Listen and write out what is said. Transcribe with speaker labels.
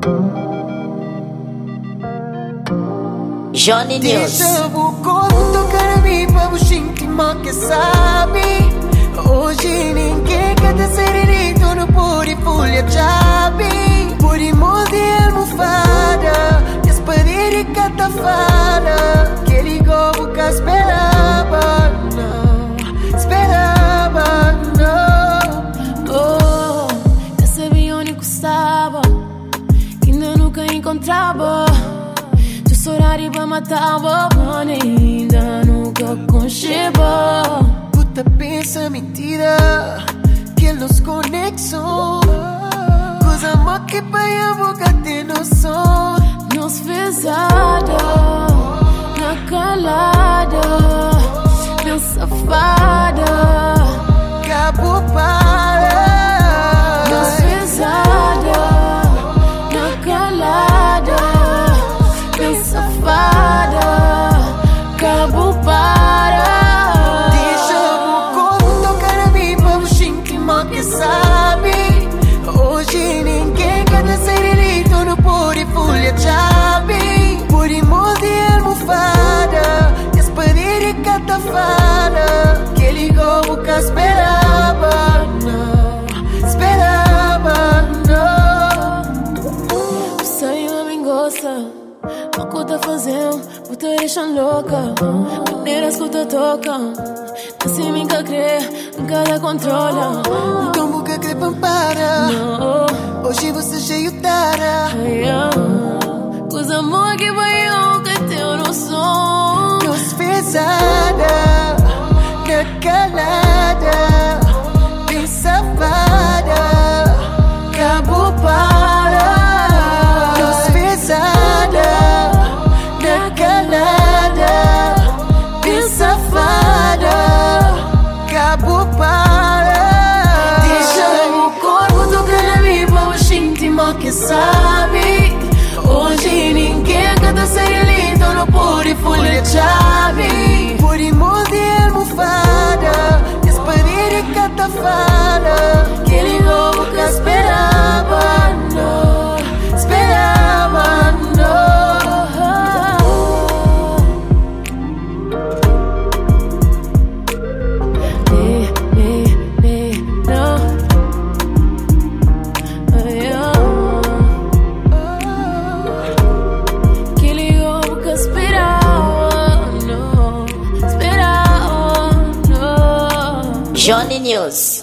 Speaker 1: Johnny News.
Speaker 2: Deixa o corpo tocar a mim pra você sentir mal que sabe. Hoje ninguém quer te serenito, não pode folha chave. Pode morder almofada, despedir e catafada. Que ligou que esperava, não, esperava, não.
Speaker 3: Oh, eu sabia onde gostava, ainda nunca encontrava. Horário pra matar o ainda nunca concheba.
Speaker 2: Puta pensa mentira, que nos conexão. Coisa má que pai a boca tem noção.
Speaker 3: Nos pesada, na calada, na safada.
Speaker 2: Cabo para.
Speaker 3: Nos pesada, na calada, safada, cabo para.
Speaker 2: Deixa o corpo tocar a mim pra você sentir mal que sabe. Hoje ninguém quer te serenito, não pode folha chave. Pode morder almofada, despedir e catafada. Que ligou que esperava, não, esperava,
Speaker 3: não. Saiu me gosta. O que tá fazendo, o te deixando louca. Maneiras que te tocam, assim me nunca crê, nunca te controla.
Speaker 2: Então nunca crê para. Hoje você cheio tara.
Speaker 3: Os amor que vai que tem noção.
Speaker 2: Nos pesada, na calada, bem safada. Cabo para. Nos pesada, na calada, bem safada. Cabo para. Deixa o corpo tocar a mim pra você sentir mal que sabe. Hoje ninguém canta ser lindo, não pode folha chave. Pode morder almofada, despedir e catafada. Que ligou que esperava, não, esperava, não.
Speaker 1: Johnny News.